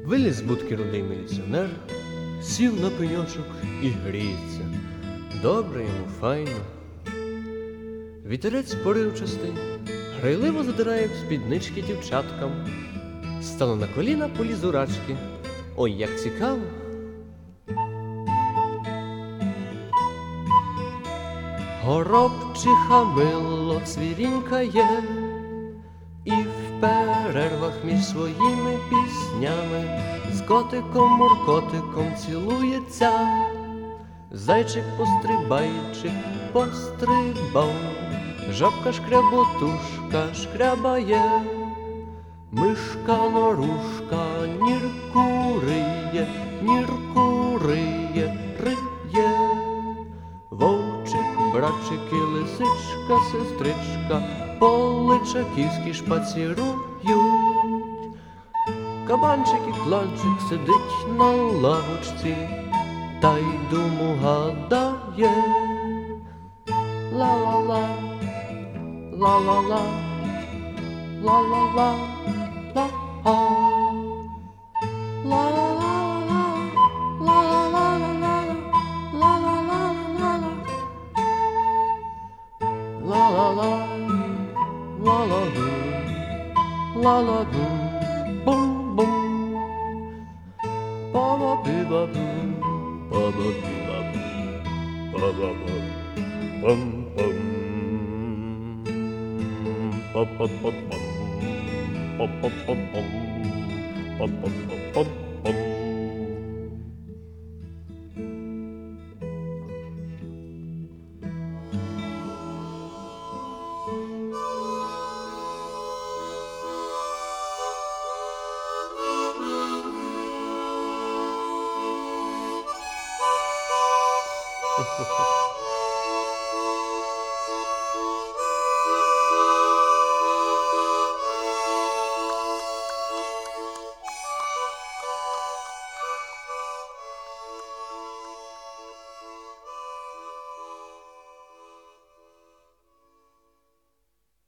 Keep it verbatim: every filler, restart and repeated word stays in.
Виліз з будки рудий міліціонер, сів на пеньочок і гріється. Добре йому, файно. Вітерець поривчастий, грайливо задирає в спіднички дівчаткам. Стану на коліна, полізу рачки. Ой, як цікаво. Горобчиха мило цвірінькає і в перервах між своїми піснями з котиком-муркотиком цілується. Зайчик пострибайчик пострибав, жабка шкряботушка шкрябає, мишка норушка ніркуриє, ніркуриє, риє. Вовчик, братчик і лисичка, сестричка по Личаківській шпацірують. Кабанчик і кланчик сидить на лавочці та й думу гадає. Ла-ла-ла, ла-ла-ла, ла-ла-ла, ла-а. Ла-ла-ла, ла-ла-ла-ла-ла, ла-ла-ла-ла-ла. Ла-ла-ла, ла-ла-лу, ла-ла-лу, бум-бум. Ба-ба-би-ба-бум, ба-ба-би-ба-бум, ба-ба-бум, бум-бум. Па-па-па-пам, па-па-па-пам, па-па-па-пам-пам. Ha ha ha.